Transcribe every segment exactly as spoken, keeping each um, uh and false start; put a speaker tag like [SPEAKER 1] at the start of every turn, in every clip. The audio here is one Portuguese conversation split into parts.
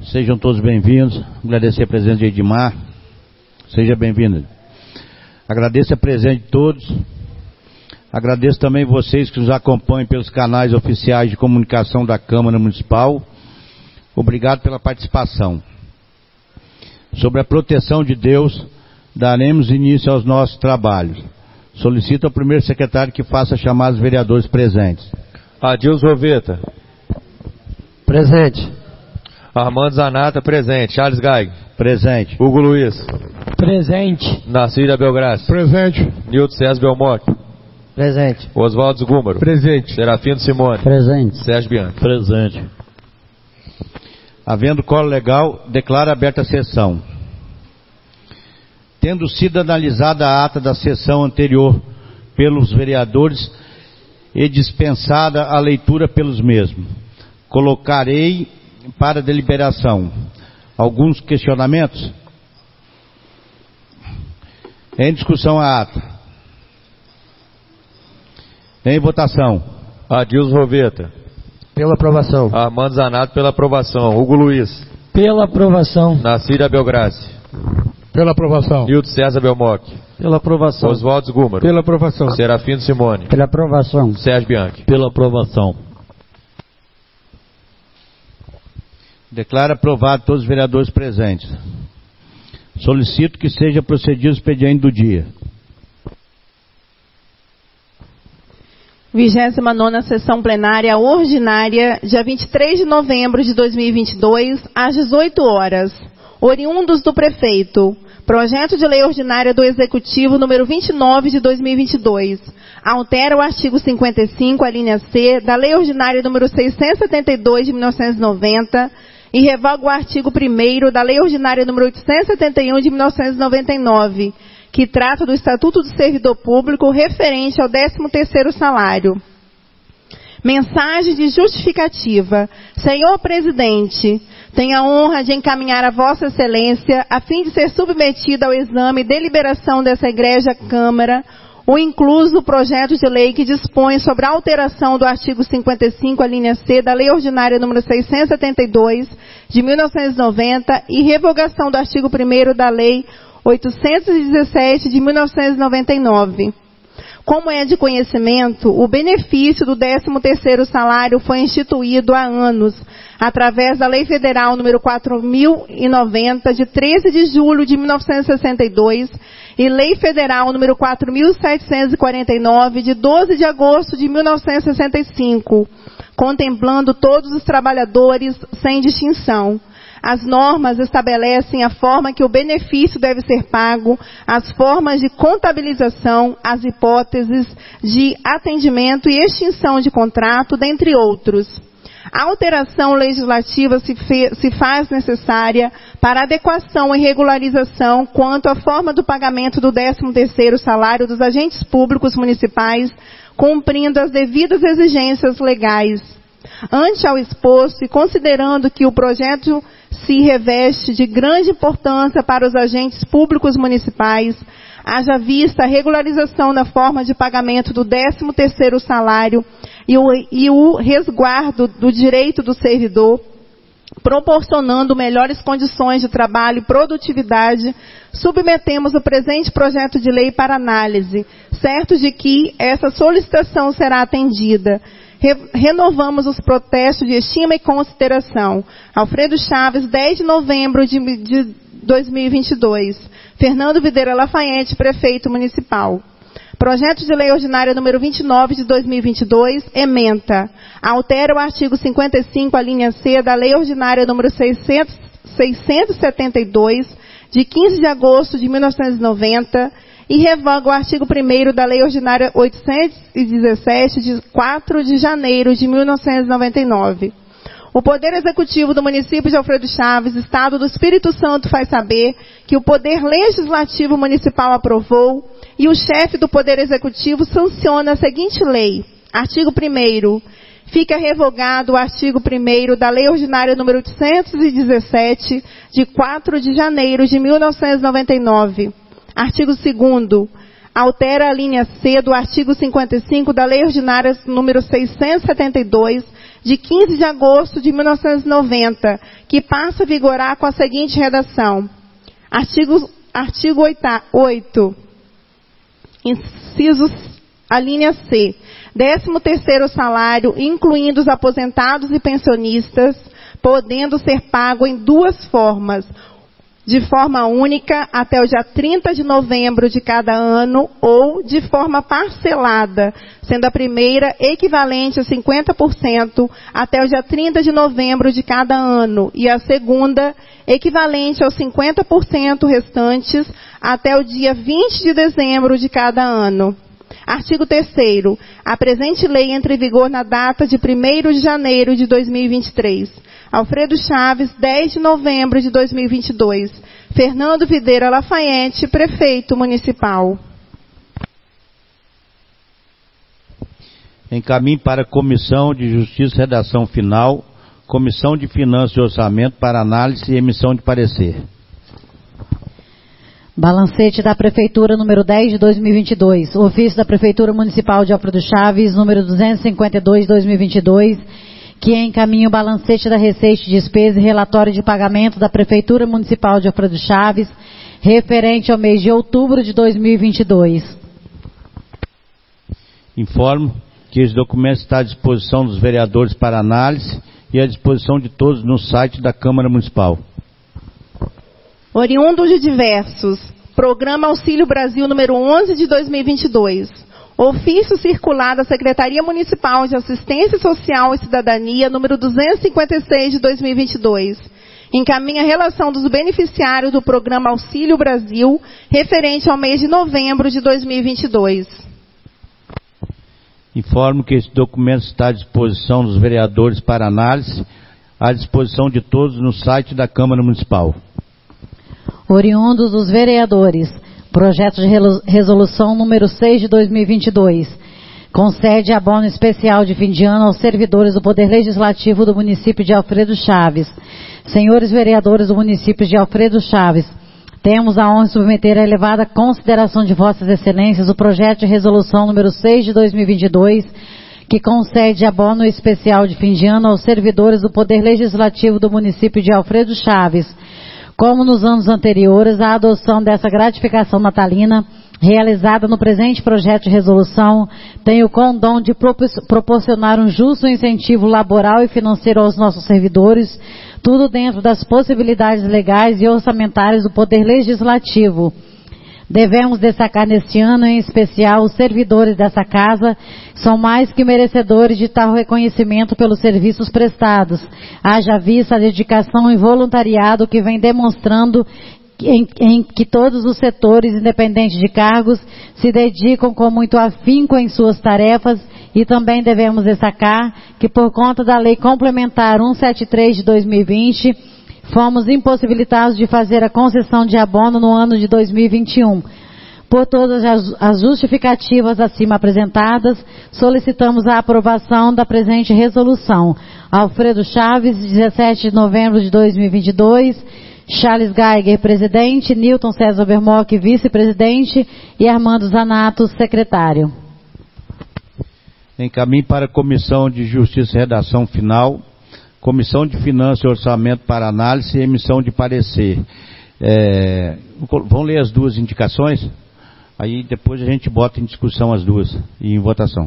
[SPEAKER 1] Sejam todos bem-vindos. Agradecer a presença de Edmar. Seja bem-vindo. Agradeço a presença de todos. Agradeço também vocês que nos acompanham pelos canais oficiais de comunicação da Câmara Municipal. Obrigado pela participação. Sobre a proteção de Deus, daremos início aos nossos trabalhos. Solicito ao primeiro secretário que faça chamar os vereadores presentes.
[SPEAKER 2] Adilson Roveta.
[SPEAKER 3] Presente.
[SPEAKER 2] Armando Zanata, presente. Charles Gaig.
[SPEAKER 1] Presente.
[SPEAKER 2] Hugo Luiz.
[SPEAKER 3] Presente.
[SPEAKER 2] Narcília Belgrassi.
[SPEAKER 4] Presente.
[SPEAKER 2] Nilton César Belmonte.
[SPEAKER 3] Presente.
[SPEAKER 2] Oswaldo Gúmaro.
[SPEAKER 4] Presente.
[SPEAKER 2] Serafino Simone.
[SPEAKER 3] Presente.
[SPEAKER 2] Sérgio Bianchi.
[SPEAKER 1] Presente. Havendo quórum legal, declaro aberta a sessão. Tendo sido analisada a ata da sessão anterior pelos vereadores e dispensada a leitura pelos mesmos, colocarei para deliberação. Alguns questionamentos? Em discussão a ata. Em votação.
[SPEAKER 2] Adilson Roveta.
[SPEAKER 3] Pela aprovação.
[SPEAKER 2] Armando Zanata, pela aprovação. Hugo Luiz.
[SPEAKER 3] Pela aprovação.
[SPEAKER 2] Narcília Belgrassi.
[SPEAKER 4] Pela aprovação.
[SPEAKER 2] Nilton César Belmonte.
[SPEAKER 3] Pela aprovação.
[SPEAKER 2] Oswaldo Gúmaro.
[SPEAKER 4] Pela aprovação.
[SPEAKER 2] Serafino Simone.
[SPEAKER 3] Pela aprovação.
[SPEAKER 2] Sérgio Bianchi.
[SPEAKER 1] Pela aprovação. Declaro aprovado todos os vereadores presentes. Solicito que seja procedido o expediente do dia.
[SPEAKER 5] vigésima nona Sessão Plenária Ordinária, dia vinte e três de novembro de dois mil e vinte e dois, às dezoito horas. Oriundos do Prefeito. Projeto de Lei Ordinária do Executivo número vinte e nove de dois mil e vinte e dois. Altera o artigo cinquenta e cinco, a linha C, da Lei Ordinária número seiscentos e setenta e dois de mil novecentos e noventa e revoga o artigo primeiro da Lei Ordinária número oitocentos e setenta e um de mil novecentos e noventa e nove, que trata do Estatuto do Servidor Público referente ao décimo terceiro salário. Mensagem de justificativa. Senhor Presidente, tenho a honra de encaminhar a Vossa Excelência, a fim de ser submetida ao exame e deliberação dessa Egrégia Câmara, o incluso projeto de lei que dispõe sobre a alteração do artigo cinquenta e cinco, a linha C, da Lei Ordinária número seiscentos e setenta e dois, de mil novecentos e noventa, e revogação do artigo primeiro da Lei oitocentos e dezessete, de mil novecentos e noventa e nove. Como é de conhecimento, o benefício do décimo terceiro salário foi instituído há anos, através da Lei Federal número quatro mil e noventa, de treze de julho de mil novecentos e sessenta e dois, e Lei Federal número quatro mil setecentos e quarenta e nove, de doze de agosto de mil novecentos e sessenta e cinco, contemplando todos os trabalhadores sem distinção. As normas estabelecem a forma que o benefício deve ser pago, as formas de contabilização, as hipóteses de atendimento e extinção de contrato, dentre outros. A alteração legislativa se, fe, se faz necessária para adequação e regularização quanto à forma do pagamento do décimo terceiro salário dos agentes públicos municipais, cumprindo as devidas exigências legais. Ante ao exposto e considerando que o projeto se reveste de grande importância para os agentes públicos municipais, haja vista a regularização da forma de pagamento do décimo terceiro salário e o, e o resguardo do direito do servidor, proporcionando melhores condições de trabalho e produtividade, submetemos o presente projeto de lei para análise, certos de que essa solicitação será atendida. Renovamos os protestos de estima e consideração. Alfredo Chaves, dez de novembro de, de dois mil e vinte e dois. Fernando Videira Lafayette, Prefeito Municipal. Projeto de Lei Ordinária número vinte e nove de dois mil e vinte e dois, ementa. Altera o artigo cinquenta e cinco, a linha C, da Lei Ordinária número seiscentos, seiscentos e setenta e dois, de quinze de agosto de mil novecentos e noventa, e revoga o artigo primeiro da Lei Ordinária oitocentos e dezessete, de quatro de janeiro de mil novecentos e noventa e nove. O Poder Executivo do município de Alfredo Chaves, Estado do Espírito Santo, faz saber que o Poder Legislativo Municipal aprovou e o chefe do Poder Executivo sanciona a seguinte lei. Artigo primeiro. Fica revogado o artigo primeiro da Lei Ordinária número oitocentos e dezessete, de quatro de janeiro de mil novecentos e noventa e nove. Artigo segundo. Altera a linha C do artigo cinquenta e cinco da Lei Ordinária número seiscentos e setenta e dois, de quinze de agosto de mil novecentos e noventa, que passa a vigorar com a seguinte redação. Artigo, artigo oito, incisos, a linha C. décimo terceiro salário, incluindo os aposentados e pensionistas, podendo ser pago em duas formas, de forma única até o dia trinta de novembro de cada ano ou de forma parcelada, sendo a primeira equivalente a cinquenta por cento até o dia trinta de novembro de cada ano e a segunda equivalente aos cinquenta por cento restantes até o dia vinte de dezembro de cada ano. Artigo terceiro. A presente lei entra em vigor na data de primeiro de janeiro de dois mil e vinte e três. Alfredo Chaves, dez de novembro de dois mil e vinte e dois. Fernando Videira Lafayette, prefeito municipal.
[SPEAKER 1] Encaminhe para a Comissão de Justiça e Redação Final, Comissão de Finanças e Orçamento para análise e emissão de parecer.
[SPEAKER 6] Balancete da Prefeitura, número dez de dois mil e vinte e dois. Ofício da Prefeitura Municipal de Alfredo Chaves, número duzentos e cinquenta e dois de dois mil e vinte e dois, que encaminha o balancete da receita e despesa e relatório de pagamento da Prefeitura Municipal de Alfredo Chaves, referente ao mês de outubro de dois mil e vinte e dois.
[SPEAKER 1] Informo que esse documento está à disposição dos vereadores para análise e à disposição de todos no site da Câmara Municipal.
[SPEAKER 5] Oriundo de diversos. Programa Auxílio Brasil número onze de dois mil e vinte e dois. Ofício circular da Secretaria Municipal de Assistência Social e Cidadania número duzentos e cinquenta e seis de dois mil e vinte e dois. Encaminha a relação dos beneficiários do Programa Auxílio Brasil referente ao mês de novembro de dois mil e vinte e dois.
[SPEAKER 1] Informo que esse documento está à disposição dos vereadores para análise, à disposição de todos no site da Câmara Municipal.
[SPEAKER 6] Oriundos dos vereadores, projeto de resolução número seis de dois mil e vinte e dois, concede abono especial de fim de ano aos servidores do Poder Legislativo do município de Alfredo Chaves. Senhores vereadores do município de Alfredo Chaves, temos a honra de submeter à elevada consideração de vossas excelências o projeto de resolução número seis de dois mil e vinte e dois, que concede abono especial de fim de ano aos servidores do Poder Legislativo do município de Alfredo Chaves. Como nos anos anteriores, a adoção dessa gratificação natalina, realizada no presente projeto de resolução, tem o condom de proporcionar um justo incentivo laboral e financeiro aos nossos servidores, tudo dentro das possibilidades legais e orçamentárias do Poder Legislativo. Devemos destacar neste ano, em especial, os servidores dessa casa são mais que merecedores de tal reconhecimento pelos serviços prestados. Haja vista a dedicação e voluntariado que vem demonstrando em, em que todos os setores, independente de cargos, se dedicam com muito afinco em suas tarefas. E também devemos destacar que, por conta da Lei Complementar cento e setenta e três de dois mil e vinte, fomos impossibilitados de fazer a concessão de abono no ano de dois mil e vinte e um. Por todas as justificativas acima apresentadas, solicitamos a aprovação da presente resolução. Alfredo Chaves, dezessete de novembro de dois mil e vinte e dois, Charles Geiger, presidente, Newton César Bermoc, vice-presidente, e Armando Zanato, secretário.
[SPEAKER 1] Encaminhe para a Comissão de Justiça e Redação Final, Comissão de Finanças e Orçamento para análise e emissão de parecer. É, vão ler as duas indicações? Aí depois a gente bota em discussão as duas e em votação.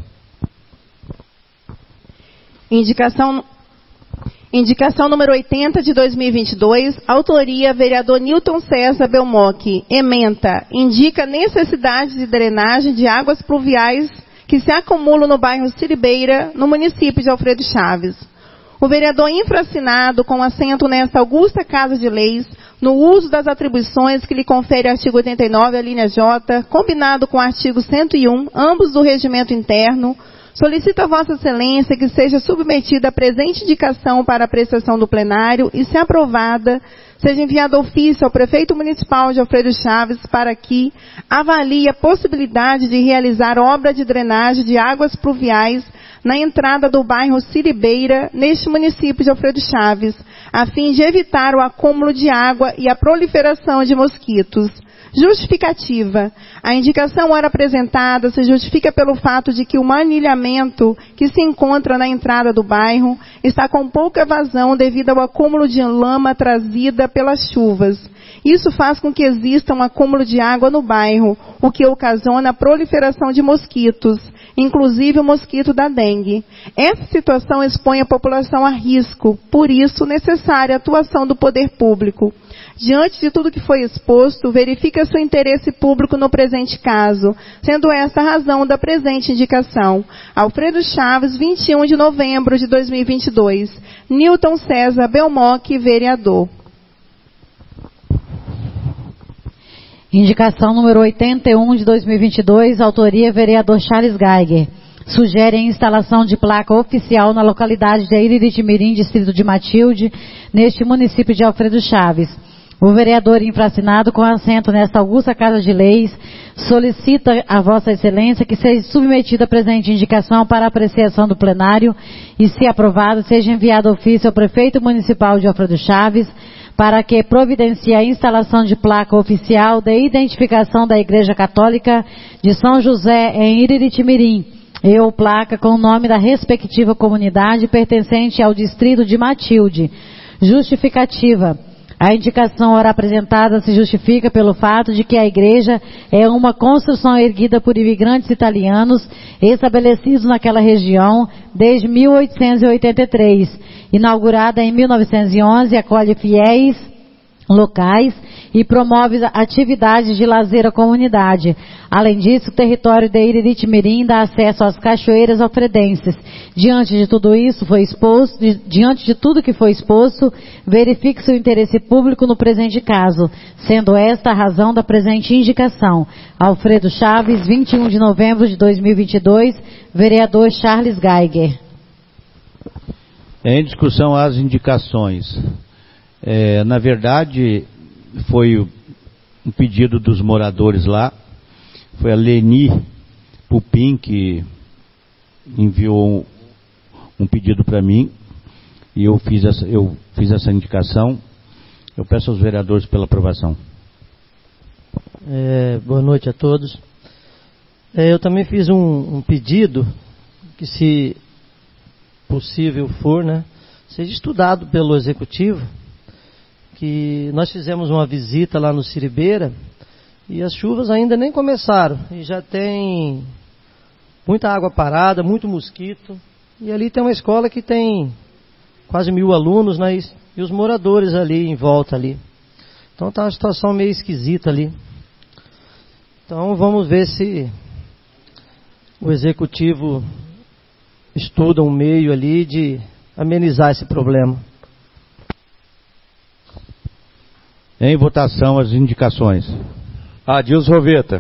[SPEAKER 5] Indicação, indicação número oitenta de dois mil e vinte e dois, autoria vereador Newton César Belmoc, ementa, indica necessidade de drenagem de águas pluviais que se acumulam no bairro Siribeira, no município de Alfredo Chaves. O vereador infraassinado, com assento nesta augusta Casa de Leis, no uso das atribuições que lhe confere o artigo oitenta e nove, a linha J, combinado com o artigo cento e um, ambos do Regimento Interno, solicita a Vossa Excelência que seja submetida a presente indicação para apreciação do plenário e, se aprovada, seja enviado ofício ao Prefeito Municipal de Alfredo Chaves para que avalie a possibilidade de realizar obra de drenagem de águas pluviais na entrada do bairro Siribeira, neste município de Alfredo Chaves, a fim de evitar o acúmulo de água e a proliferação de mosquitos. Justificativa. A indicação ora apresentada se justifica pelo fato de que o manilhamento que se encontra na entrada do bairro está com pouca vazão devido ao acúmulo de lama trazida pelas chuvas. Isso faz com que exista um acúmulo de água no bairro, o que ocasiona a proliferação de mosquitos, inclusive o mosquito da dengue. Essa situação expõe a população a risco, por isso necessária a atuação do poder público. Diante de tudo que foi exposto, verifica-se o interesse público no presente caso, sendo esta a razão da presente indicação. Alfredo Chaves, vinte e um de novembro de dois mil e vinte e dois. Newton César Belmoc, vereador.
[SPEAKER 6] Indicação número oitenta e um de dois mil e vinte e dois, autoria vereador Charles Geiger. Sugere a instalação de placa oficial na localidade de Iriritimirim, distrito de Matilde, neste município de Alfredo Chaves. O vereador infracinado, com assento nesta augusta Casa de Leis, solicita a Vossa Excelência que seja submetida a presente indicação para apreciação do plenário e, se aprovado, seja enviado ofício ao prefeito municipal de Alfredo Chaves para que providencie a instalação de placa oficial de identificação da Igreja Católica de São José em Iriritimirim, e ou placa com o nome da respectiva comunidade pertencente ao distrito de Matilde. Justificativa. A indicação ora apresentada se justifica pelo fato de que a igreja é uma construção erguida por imigrantes italianos estabelecidos naquela região desde mil oitocentos e oitenta e três. Inaugurada em mil novecentos e onze, acolhe fiéis locais e promove atividades de lazer à comunidade. Além disso, o território de Iriritimirim dá acesso às cachoeiras alfredenses. Diante de tudo isso foi exposto, di, diante de tudo que foi exposto, verifique-se o interesse público no presente caso, sendo esta a razão da presente indicação. Alfredo Chaves, vinte e um de novembro de dois mil e vinte e dois, vereador Charles Geiger.
[SPEAKER 1] Em discussão as indicações. É, na verdade, foi um pedido dos moradores lá, foi a Leni Pupim que enviou um, um pedido para mim, e eu fiz, essa, eu fiz essa indicação. Eu peço aos vereadores pela aprovação.
[SPEAKER 3] É, boa noite a todos. É, eu também fiz um, um pedido que, se possível for, né, seja estudado pelo Executivo, que nós fizemos uma visita lá no Siribeira e as chuvas ainda nem começaram e já tem muita água parada, muito mosquito, e ali tem uma escola que tem quase mil alunos, né, e os moradores ali em volta ali. Então está uma situação meio esquisita ali. Então vamos ver se o Executivo estuda um meio ali de amenizar esse problema.
[SPEAKER 1] Em votação as indicações.
[SPEAKER 2] Adilson Roveta.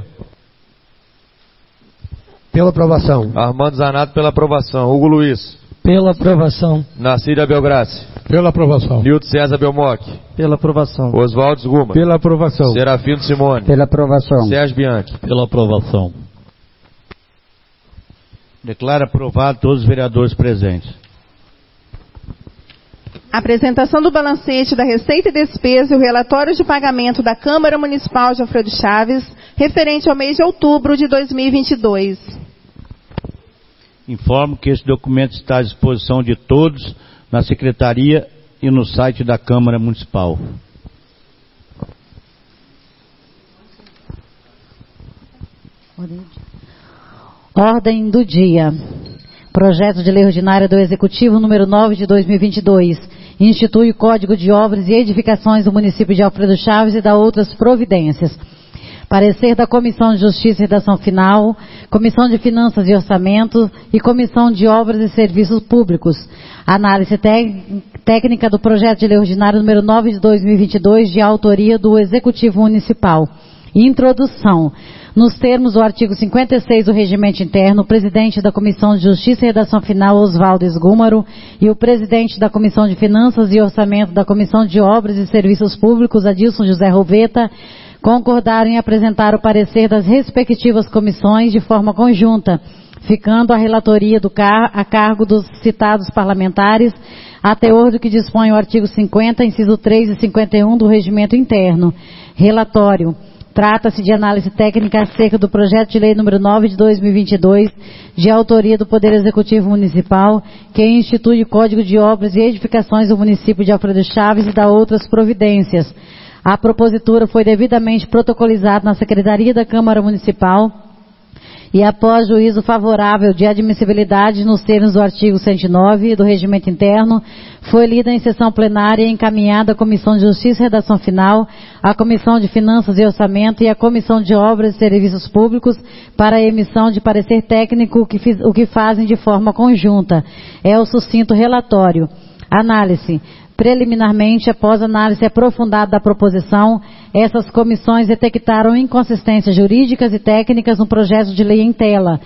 [SPEAKER 4] Pela aprovação.
[SPEAKER 2] Armando Zanato pela aprovação. Hugo Luiz.
[SPEAKER 3] Pela aprovação.
[SPEAKER 2] Nacília Abelgrace.
[SPEAKER 4] Pela aprovação.
[SPEAKER 2] Nilton César Belmoc.
[SPEAKER 3] Pela aprovação.
[SPEAKER 2] Oswaldo Guma.
[SPEAKER 4] Pela aprovação.
[SPEAKER 2] Serafino Simone.
[SPEAKER 3] Pela aprovação.
[SPEAKER 2] Sérgio Bianchi.
[SPEAKER 1] Pela aprovação. Declaro aprovado todos os vereadores presentes.
[SPEAKER 5] Apresentação do balancete da Receita e Despesa e o relatório de pagamento da Câmara Municipal de Alfredo Chaves, referente ao mês de outubro de dois mil e vinte e dois.
[SPEAKER 1] Informo que este documento está à disposição de todos na Secretaria e no site da Câmara Municipal.
[SPEAKER 6] Ordem do dia. Projeto de Lei Ordinária do Executivo número nove de dois mil e vinte e dois. Institui o Código de Obras e Edificações do município de Alfredo Chaves e dá outras providências. Parecer da Comissão de Justiça e Redação Final, Comissão de Finanças e Orçamento e Comissão de Obras e Serviços Públicos. Análise técnica do Projeto de Lei Ordinária número nove de dois mil e vinte e dois, de autoria do Executivo Municipal. Introdução. Nos termos do artigo cinquenta e seis do Regimento Interno, o presidente da Comissão de Justiça e Redação Final, Oswaldo Esgúmaro, e o presidente da Comissão de Finanças e Orçamento da Comissão de Obras e Serviços Públicos, Adilson José Roveta, concordaram em apresentar o parecer das respectivas comissões de forma conjunta, ficando a relatoria do car- a cargo dos citados parlamentares, a teor do que dispõe o artigo cinquenta, inciso três e cinquenta e um do Regimento Interno. Relatório. Trata-se de análise técnica acerca do projeto de lei número nove de dois mil e vinte e dois, de autoria do Poder Executivo Municipal, que institui o Código de Obras e Edificações do município de Alfredo Chaves e da outras providências. A propositura foi devidamente protocolizada na Secretaria da Câmara Municipal e, após juízo favorável de admissibilidade nos termos do artigo cento e nove do Regimento Interno, foi lida em sessão plenária e encaminhada à Comissão de Justiça e Redação Final, à Comissão de Finanças e Orçamento e à Comissão de Obras e Serviços Públicos para a emissão de parecer técnico, o que, fiz, o que fazem de forma conjunta. É o sucinto relatório. Análise. Preliminarmente, após análise aprofundada da proposição, essas comissões detectaram inconsistências jurídicas e técnicas no projeto de lei em tela.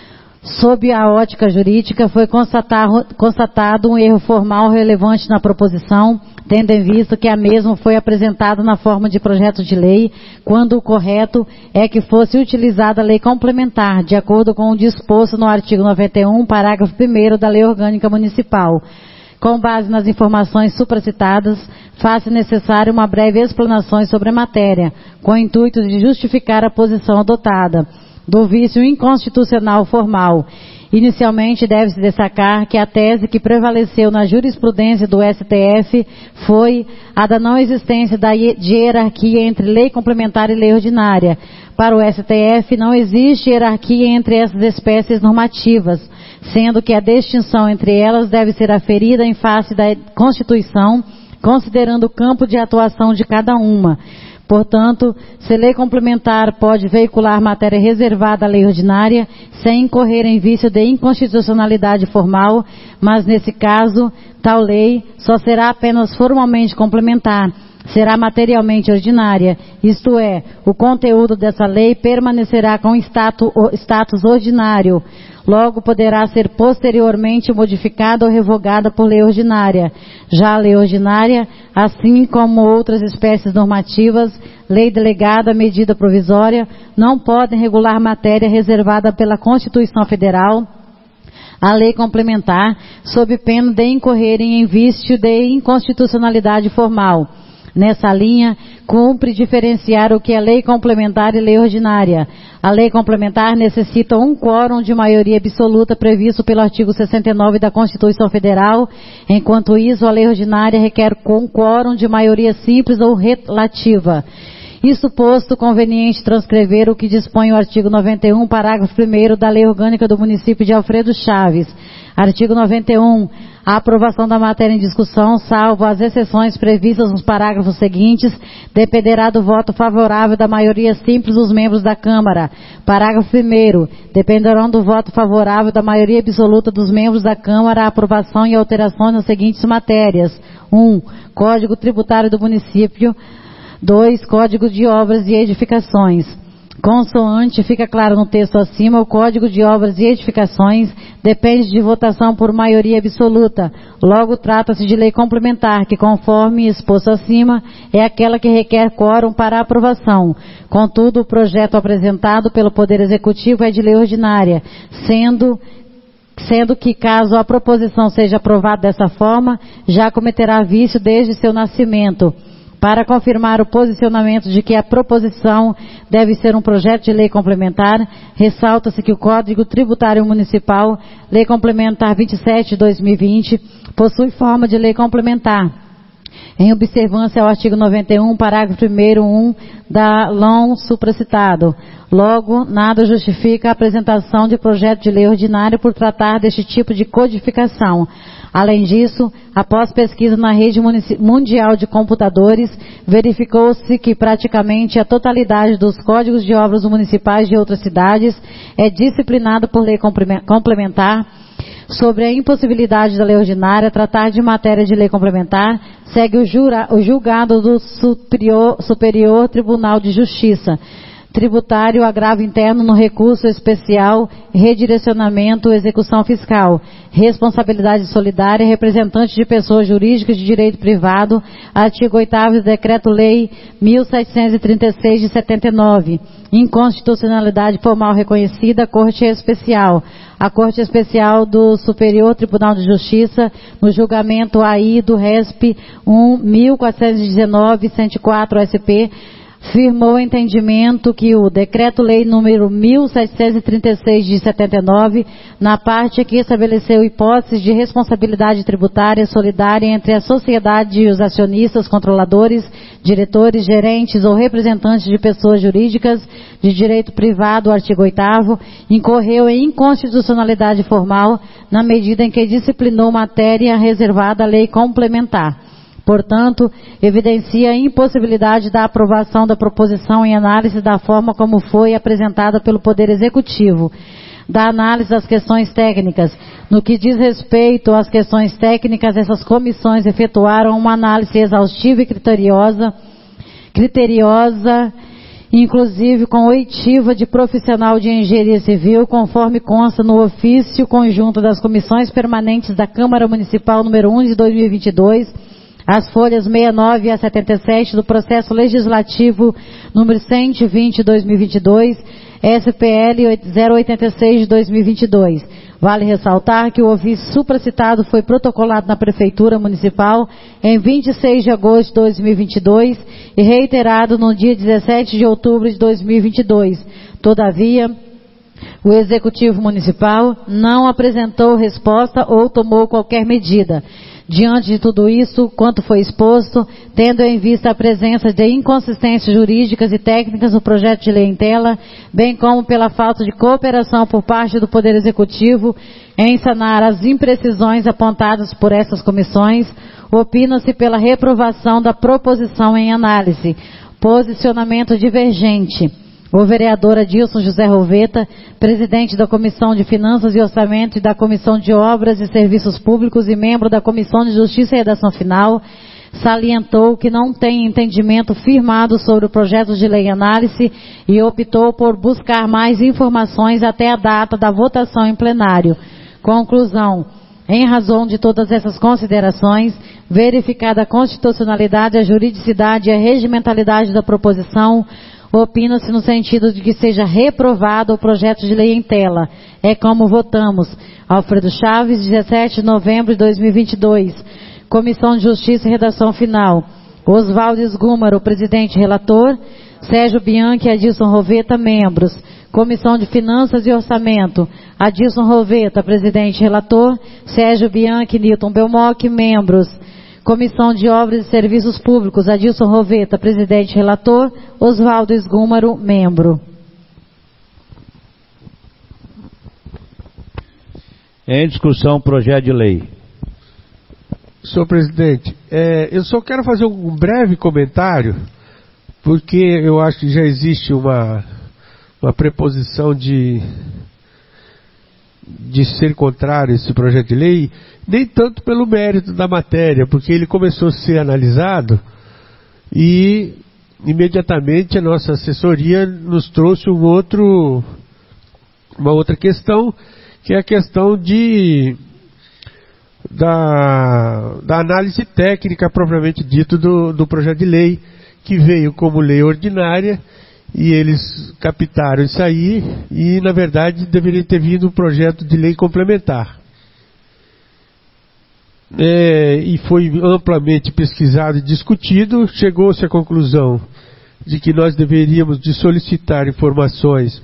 [SPEAKER 6] Sob a ótica jurídica, foi constatado um erro formal relevante na proposição, tendo em vista que a mesma foi apresentada na forma de projeto de lei, quando o correto é que fosse utilizada a lei complementar, de acordo com o disposto no artigo noventa e um, parágrafo primeiro da Lei Orgânica Municipal. Com base nas informações supracitadas, faz-se necessário uma breve explanação sobre a matéria, com o intuito de justificar a posição adotada do vício inconstitucional formal. Inicialmente, deve-se destacar que a tese que prevaleceu na jurisprudência do S T F foi a da não existência da de hierarquia entre lei complementar e lei ordinária. Para o S T F, não existe hierarquia entre essas espécies normativas, sendo que a distinção entre elas deve ser aferida em face da Constituição, considerando o campo de atuação de cada uma. Portanto, se lei complementar pode veicular matéria reservada à lei ordinária, sem incorrer em vício de inconstitucionalidade formal, mas nesse caso, tal lei só será apenas formalmente complementar, será materialmente ordinária, isto é, o conteúdo dessa lei permanecerá com status ordinário, logo poderá ser posteriormente modificada ou revogada por lei ordinária. Já a lei ordinária, assim como outras espécies normativas, lei delegada, medida provisória, não podem regular matéria reservada pela Constituição Federal a lei complementar, sob pena de incorrerem em vício de inconstitucionalidade formal. Nessa linha, cumpre diferenciar o que é lei complementar e lei ordinária. A lei complementar necessita um quórum de maioria absoluta previsto pelo artigo sessenta e nove da Constituição Federal, enquanto isso, a lei ordinária requer um quórum de maioria simples ou relativa. Isso posto, conveniente transcrever o que dispõe o artigo noventa e um, parágrafo primeiro da Lei Orgânica do Município de Alfredo Chaves. Artigo noventa e um. A aprovação da matéria em discussão, salvo as exceções previstas nos parágrafos seguintes, dependerá do voto favorável da maioria simples dos membros da Câmara. Parágrafo primeiro. Dependerão do voto favorável da maioria absoluta dos membros da Câmara a aprovação e alterações nas seguintes matérias. um. Código Tributário do Município. dois. Código de Obras e Edificações. Consoante, fica claro no texto acima, o Código de Obras e Edificações depende de votação por maioria absoluta. Logo, trata-se de lei complementar, que, conforme exposto acima, é aquela que requer quórum para aprovação. Contudo, o projeto apresentado pelo Poder Executivo é de lei ordinária, sendo, sendo que, caso a proposição seja aprovada dessa forma, já cometerá vício desde seu nascimento. Para confirmar o posicionamento de que a proposição deve ser um projeto de lei complementar, ressalta-se que o Código Tributário Municipal, Lei Complementar vinte e sete de dois mil e vinte, possui forma de lei complementar, em observância ao artigo noventa e um, parágrafo primeiro, um, da L O N supracitado. Logo, nada justifica a apresentação de projeto de lei ordinário por tratar deste tipo de codificação. Além disso, após pesquisa na rede mundial de computadores, verificou-se que praticamente a totalidade dos códigos de obras municipais de outras cidades é disciplinado por lei complementar. Sobre a impossibilidade da lei ordinária tratar de matéria de lei complementar, segue o, jura, o julgado do Superior, Superior Tribunal de Justiça. tributário, agravo interno no recurso especial, redirecionamento, execução fiscal, responsabilidade solidária, representante de pessoas jurídicas de direito privado, artigo oitavo do Decreto-Lei mil setecentos e trinta e seis de setenta e nove, inconstitucionalidade formal reconhecida, Corte Especial. A Corte Especial do Superior Tribunal de Justiça, no julgamento A I do R E S P um mil quatrocentos e dezenove, cento e quatro S P, firmou o entendimento que o Decreto-Lei número mil setecentos e trinta e seis de setenta e nove, na parte que estabeleceu hipóteses de responsabilidade tributária solidária entre a sociedade e os acionistas, controladores, diretores, gerentes ou representantes de pessoas jurídicas de direito privado, artigo oitavo, incorreu em inconstitucionalidade formal na medida em que disciplinou matéria reservada à lei complementar. Portanto, evidencia a impossibilidade da aprovação da proposição em análise da forma como foi apresentada pelo Poder Executivo, da análise das questões técnicas. No que diz respeito às questões técnicas, essas comissões efetuaram uma análise exaustiva e criteriosa, criteriosa, inclusive com oitiva de profissional de engenharia civil, conforme consta no ofício conjunto das comissões permanentes da Câmara Municipal número um de dois mil e vinte e dois, as folhas sessenta e nove a setenta e sete do processo legislativo número cento e vinte de dois mil e vinte e dois, S P L zero oitenta e seis de dois mil e vinte e dois. Vale ressaltar que o ofício supracitado foi protocolado na Prefeitura Municipal em vinte e seis de agosto de dois mil e vinte e dois e reiterado no dia dezessete de outubro de dois mil e vinte e dois. Todavia, o Executivo Municipal não apresentou resposta ou tomou qualquer medida. Diante de tudo isso, quanto foi exposto, tendo em vista a presença de inconsistências jurídicas e técnicas no projeto de lei em tela, bem como pela falta de cooperação por parte do Poder Executivo em sanar as imprecisões apontadas por essas comissões, opina-se pela reprovação da proposição em análise. Posicionamento divergente. O vereador Adilson José Roveta, presidente da Comissão de Finanças e Orçamento e da Comissão de Obras e Serviços Públicos e membro da Comissão de Justiça e Redação Final, salientou que não tem entendimento firmado sobre o projeto de lei em análise e optou por buscar mais informações até a data da votação em plenário. Conclusão. Em razão de todas essas considerações, verificada a constitucionalidade, a juridicidade e a regimentalidade da proposição, opina-se no sentido de que seja reprovado o projeto de lei em tela. É como votamos. Alfredo Chaves, dezessete de novembro de dois mil e vinte e dois. Comissão de Justiça e Redação Final. Oswaldo Esgúmaro, presidente relator. Sérgio Bianchi e Adilson Roveta, membros. Comissão de Finanças e Orçamento. Adilson Roveta, presidente relator. Sérgio Bianchi e Nilton Belmoc, membros. Comissão de Obras e Serviços Públicos, Adilson Roveta, presidente relator, Oswaldo Esgúmaro, membro.
[SPEAKER 1] Em discussão, projeto de lei.
[SPEAKER 4] Senhor presidente, é, eu só quero fazer um breve comentário, porque eu acho que já existe uma, uma preposição de... de ser contrário a esse projeto de lei, nem tanto pelo mérito da matéria, porque ele começou a ser analisado e imediatamente a nossa assessoria nos trouxe um outro, uma outra questão, que é a questão de, da, da análise técnica propriamente dito do, do projeto de lei, que veio como lei ordinária. E eles captaram isso aí e, na verdade, deveria ter vindo um projeto de lei complementar. É, e foi amplamente pesquisado e discutido, chegou-se à conclusão de que nós deveríamos de solicitar informações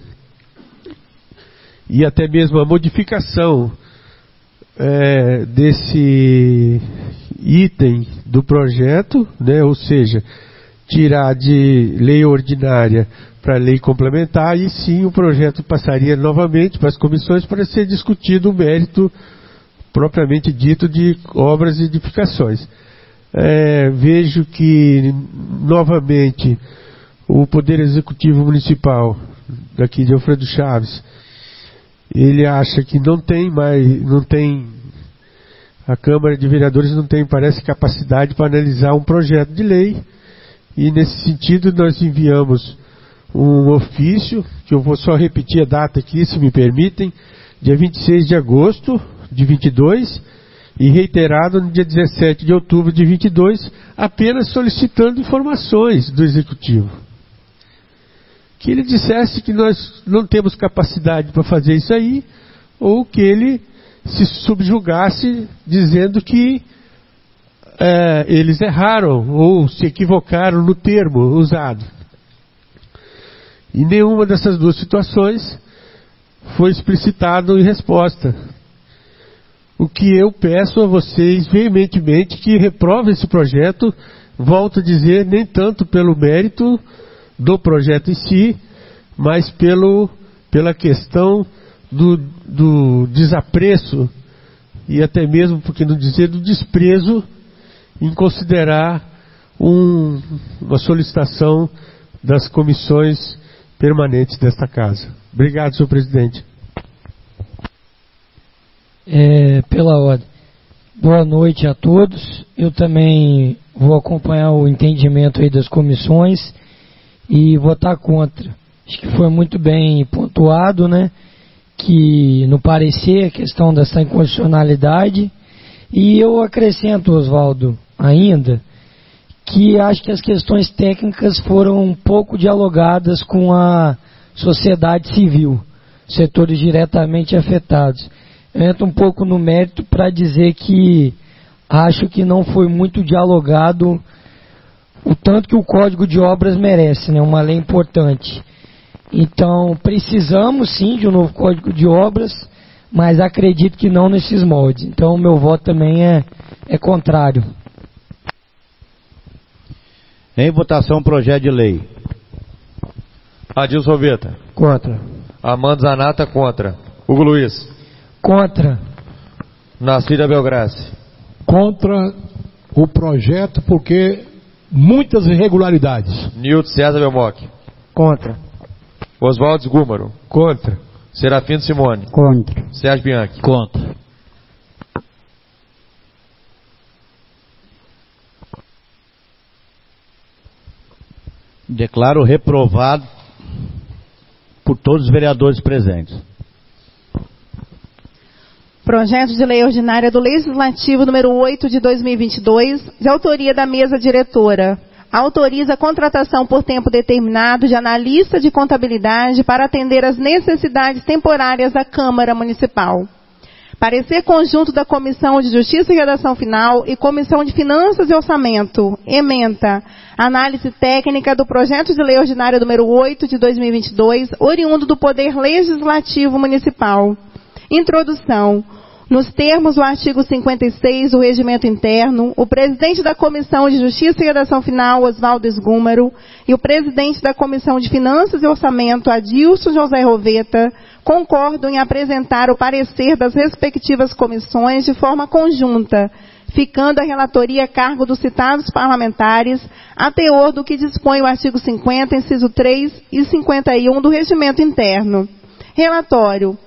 [SPEAKER 4] e até mesmo a modificação é, desse item do projeto, né, ou seja, tirar de lei ordinária para lei complementar, e sim o projeto passaria novamente para as comissões para ser discutido o mérito propriamente dito de obras e edificações. É, vejo que novamente o Poder Executivo Municipal daqui de Alfredo Chaves, ele acha que não tem mais, não tem, a Câmara de Vereadores não tem, parece, capacidade para analisar um projeto de lei. E nesse sentido nós enviamos um ofício, que eu vou só repetir a data aqui, se me permitem, dia vinte e seis de agosto de vinte e dois, e reiterado no dia dezessete de outubro de vinte e dois, apenas solicitando informações do Executivo. Que ele dissesse que nós não temos capacidade para fazer isso aí, ou que ele se subjugasse dizendo que é, eles erraram ou se equivocaram no termo usado. E nenhuma dessas duas situações foi explicitado em resposta. O que eu peço a vocês veementemente que reprovem esse projeto, volto a dizer, nem tanto pelo mérito do projeto em si, mas pelo, pela questão do, do desapreço e até mesmo, por que não dizer, do desprezo em considerar um, uma solicitação das comissões permanentes desta casa. Obrigado, senhor presidente.
[SPEAKER 7] É, pela ordem. Boa noite a todos. Eu também vou acompanhar o entendimento aí das comissões e votar contra. Acho que foi muito bem pontuado, né? Que no parecer a questão dessa inconstitucionalidade. E eu acrescento, Oswaldo, ainda, que acho que as questões técnicas foram um pouco dialogadas com a sociedade civil, setores diretamente afetados. Eu entro um pouco no mérito para dizer que acho que não foi muito dialogado o tanto que o Código de Obras merece, né? Uma lei importante. Então, precisamos sim de um novo Código de Obras, mas acredito que não nesses moldes. Então, o meu voto também é, é contrário.
[SPEAKER 1] Em votação, projeto de lei.
[SPEAKER 2] Adilson Roveta.
[SPEAKER 3] Contra.
[SPEAKER 2] Armando Zanata, contra. Hugo Luiz.
[SPEAKER 7] Contra.
[SPEAKER 2] Nacida Belgrassi.
[SPEAKER 8] Contra o projeto porque muitas irregularidades.
[SPEAKER 2] Nilton César Belmoc.
[SPEAKER 3] Contra.
[SPEAKER 2] Oswaldo Gúmaro.
[SPEAKER 4] Contra.
[SPEAKER 2] Serafino Simone.
[SPEAKER 6] Contra.
[SPEAKER 2] Sérgio Bianchi.
[SPEAKER 1] Contra. Declaro reprovado por todos os vereadores presentes.
[SPEAKER 5] Projeto de lei ordinária do Legislativo número oito de dois mil e vinte e dois, de autoria da mesa diretora. Autoriza a contratação por tempo determinado de analista de contabilidade para atender às necessidades temporárias da Câmara Municipal. Parecer conjunto da Comissão de Justiça e Redação Final e Comissão de Finanças e Orçamento. Ementa. Análise técnica do projeto de lei ordinária número oito de dois mil e vinte e dois, oriundo do Poder Legislativo Municipal. Introdução. Nos termos do artigo cinquenta e seis do Regimento Interno, o presidente da Comissão de Justiça e Redação Final, Oswaldo Gúmaro, e o presidente da Comissão de Finanças e Orçamento, Adilson José Roveta, concordam em apresentar o parecer das respectivas comissões de forma conjunta, ficando a relatoria a cargo dos citados parlamentares, a teor do que dispõe o artigo cinquenta, inciso três e cinquenta e um do Regimento Interno. Relatório.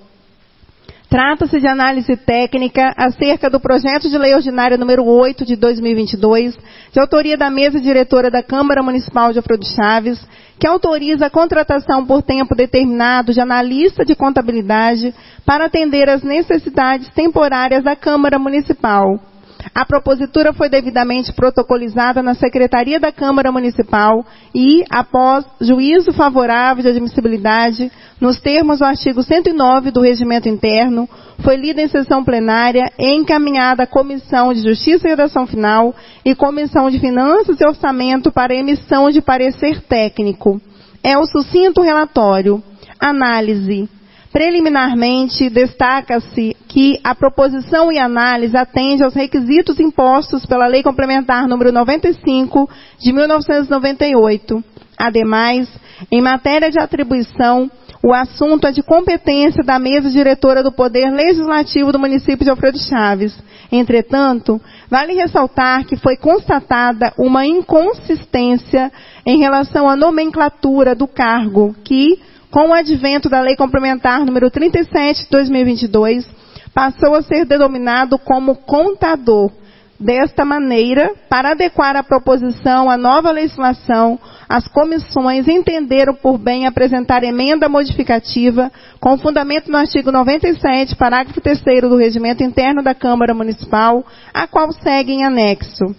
[SPEAKER 5] Trata-se de análise técnica acerca do projeto de lei ordinária número oito de dois mil e vinte e dois, de autoria da mesa diretora da Câmara Municipal de Alfredo Chaves, que autoriza a contratação por tempo determinado de analista de contabilidade para atender às necessidades temporárias da Câmara Municipal. A propositura foi devidamente protocolizada na Secretaria da Câmara Municipal e, após juízo favorável de admissibilidade, nos termos do artigo cento e nove do Regimento Interno, foi lida em sessão plenária e encaminhada à Comissão de Justiça e Redação Final e Comissão de Finanças e Orçamento para emissão de parecer técnico. É o sucinto relatório. Análise. Preliminarmente, destaca-se que a proposição e análise atende aos requisitos impostos pela Lei Complementar número noventa e cinco, de mil novecentos e noventa e oito. Ademais, em matéria de atribuição, o assunto é de competência da mesa diretora do Poder Legislativo do município de Alfredo Chaves. Entretanto, vale ressaltar que foi constatada uma inconsistência em relação à nomenclatura do cargo, que, com o advento da Lei Complementar número trinta e sete de dois mil e vinte e dois, passou a ser denominado como contador, desta maneira, para adequar a proposição à nova legislação, as comissões entenderam por bem apresentar emenda modificativa com fundamento no artigo noventa e sete, parágrafo terceiro do Regimento Interno da Câmara Municipal, a qual segue em anexo.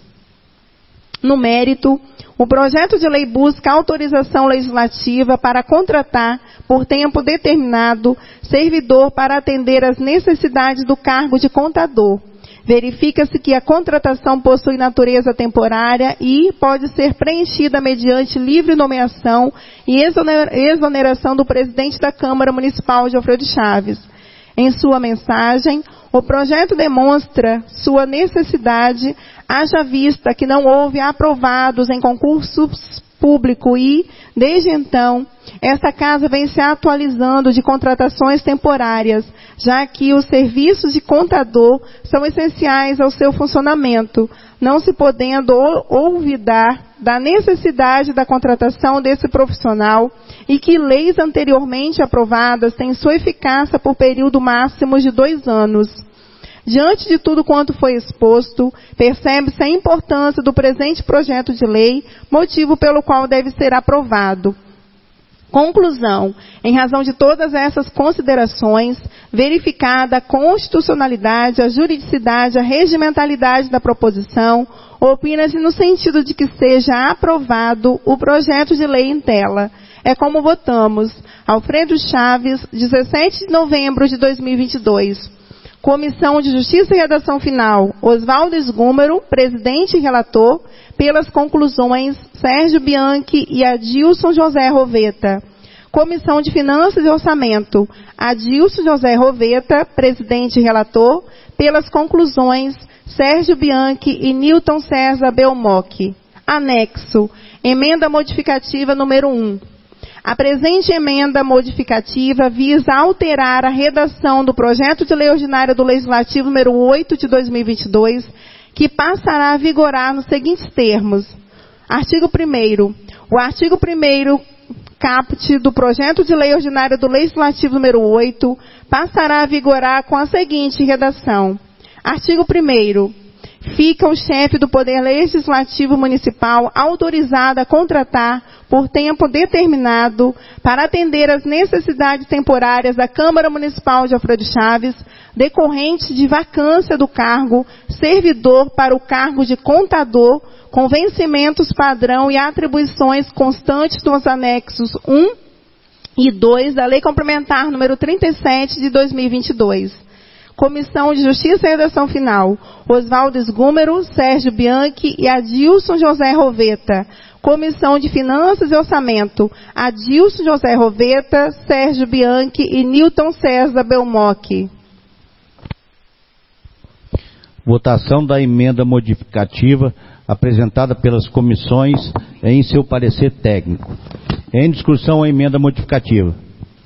[SPEAKER 5] No mérito, o projeto de lei busca autorização legislativa para contratar, por tempo determinado, servidor para atender às necessidades do cargo de contador. Verifica-se que a contratação possui natureza temporária e pode ser preenchida mediante livre nomeação e exoneração do presidente da Câmara Municipal de Alfredo Chaves. Em sua mensagem, o projeto demonstra sua necessidade, haja vista que não houve aprovados em concursos público e, desde então, esta casa vem se atualizando de contratações temporárias, já que os serviços de contador são essenciais ao seu funcionamento, não se podendo olvidar da necessidade da contratação desse profissional e que leis anteriormente aprovadas têm sua eficácia por período máximo de dois anos. Diante de tudo quanto foi exposto, percebe-se a importância do presente projeto de lei, motivo pelo qual deve ser aprovado. Conclusão. Em razão de todas essas considerações, verificada a constitucionalidade, a juridicidade, a regimentalidade da proposição, opina-se no sentido de que seja aprovado o projeto de lei em tela. É como votamos. Alfredo Chaves, dezessete de novembro de dois mil e vinte e dois. Comissão de Justiça e Redação Final, Oswaldo Esgúmero, presidente e relator, pelas conclusões, Sérgio Bianchi e Adilson José Roveta. Comissão de Finanças e Orçamento, Adilson José Roveta, presidente e relator, pelas conclusões, Sérgio Bianchi e Newton César Belmoc. Anexo, emenda modificativa número um. A presente emenda modificativa visa alterar a redação do projeto de lei ordinária do Legislativo número oito de dois mil e vinte e dois, que passará a vigorar nos seguintes termos. Artigo primeiro. O artigo primeiro caput do projeto de lei ordinária do Legislativo número oito passará a vigorar com a seguinte redação. Artigo primeiro. Fica o chefe do Poder Legislativo Municipal autorizado a contratar por tempo determinado para atender às necessidades temporárias da Câmara Municipal de Alfredo Chaves, decorrente de vacância do cargo, servidor para o cargo de contador, com vencimentos padrão e atribuições constantes nos anexos um e dois da Lei Complementar número trinta e sete de dois mil e vinte e dois. Comissão de Justiça e Redação Final, Oswaldo Esgúmero, Sérgio Bianchi e Adilson José Roveta. Comissão de Finanças e Orçamento, Adilson José Roveta, Sérgio Bianchi e Newton César Belmoc.
[SPEAKER 1] Votação da emenda modificativa apresentada pelas comissões em seu parecer técnico. Em discussão a emenda modificativa.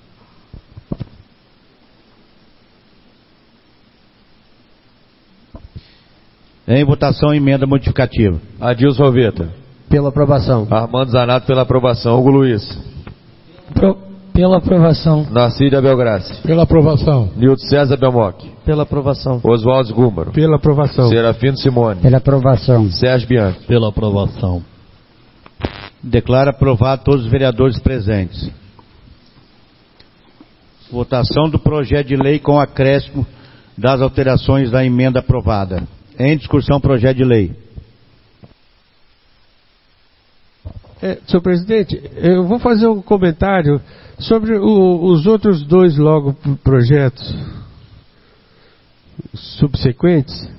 [SPEAKER 1] Em votação, emenda modificativa.
[SPEAKER 2] Adilson Roveta.
[SPEAKER 3] Pela aprovação.
[SPEAKER 2] Armando Zanato pela aprovação. Hugo Luiz.
[SPEAKER 7] Pro, pela aprovação.
[SPEAKER 2] Narcília Belgrassi.
[SPEAKER 8] Pela aprovação.
[SPEAKER 2] Nilton César Belmoc.
[SPEAKER 3] Pela aprovação.
[SPEAKER 2] Oswaldo Esgúmero.
[SPEAKER 4] Pela aprovação.
[SPEAKER 2] Serafino Simone.
[SPEAKER 6] Pela aprovação.
[SPEAKER 2] Sérgio Bianchi.
[SPEAKER 1] Pela aprovação. Declaro aprovado todos os vereadores presentes. Votação do projeto de lei com acréscimo das alterações da emenda aprovada. Em discussão, projeto de lei.
[SPEAKER 4] É, senhor presidente, eu vou fazer um comentário sobre o, os outros dois logo projetos subsequentes.